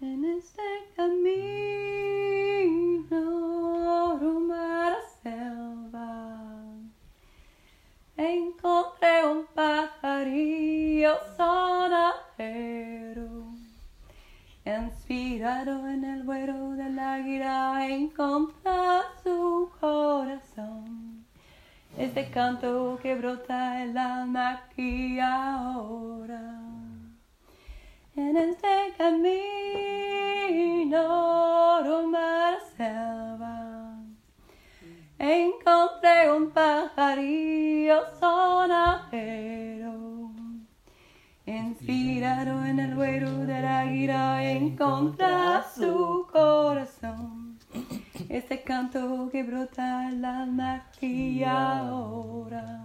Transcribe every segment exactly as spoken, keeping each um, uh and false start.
En este camino rumbo a la selva encontré un pajarillo sonajero. Inspirado en el vuelo del águila encontré su corazón. Este canto que brota el alma aquí ahora. En este camino rumbo a la selva encontré un pajarillo sonajero. Inspirado en el vuelo del águila encontré su corazón. Este canto que brota el alma aquí ahora.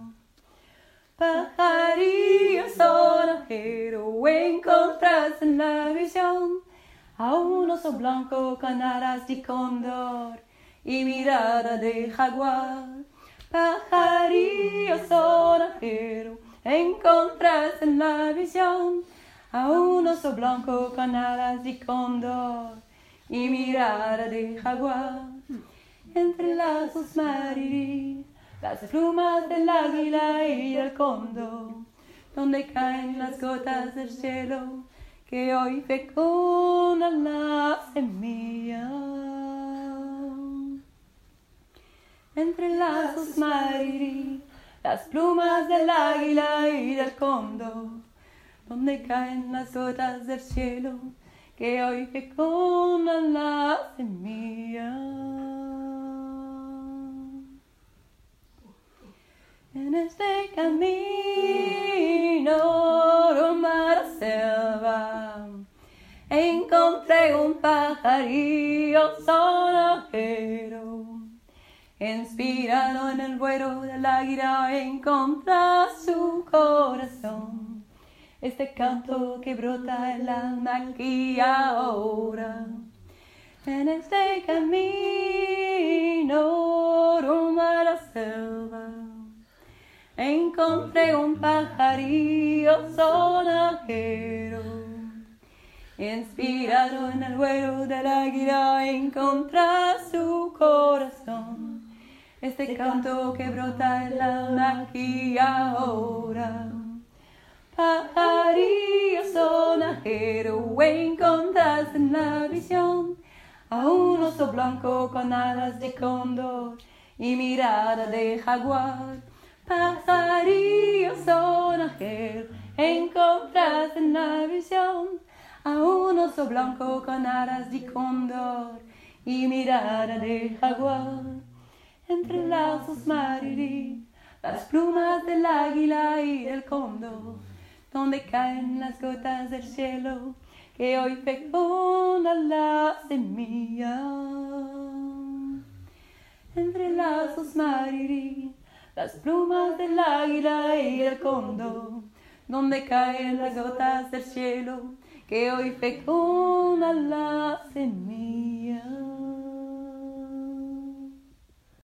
Pajarillo sonajero, encontraste en la visión a un oso blanco con alas de cóndor y mirada de jaguar. Pajarillo sonajero, encontraste en la visión a un oso blanco con alas de cóndor y mirada de jaguar. Entre lazos marirí, las plumas del águila y del cóndor, donde caen las gotas del cielo que hoy fecundan la semilla. Entre lazos marirí, las plumas del águila y del cóndor, donde caen las gotas del cielo que hoy fecundan la semilla. En este camino rumbo a la selva encontré un pajarillo sonajero. Inspirado en el vuelo del águila encontré su corazón. Este canto que brota el alma aquí ahora. En este camino rumbo a la selva encontré un pajarillo sonajero. Inspirado en el vuelo del águila encontré su corazón. Este canto que brota el alma aquí ahora. Pajarillo sonajero, encontraste en la visión a un oso blanco con alas de cóndor y mirada de jaguar. Pajarillo sonajero, encontraste en la visión a un oso blanco con alas de cóndor y mirada de jaguar. Entre lazos marirí, las plumas del águila y del cóndor, donde caen las gotas del cielo que hoy fecundan la semilla. Entre lazos marirí, las plumas del águila y del cóndor, donde caen las gotas del cielo que hoy fecundan la semilla.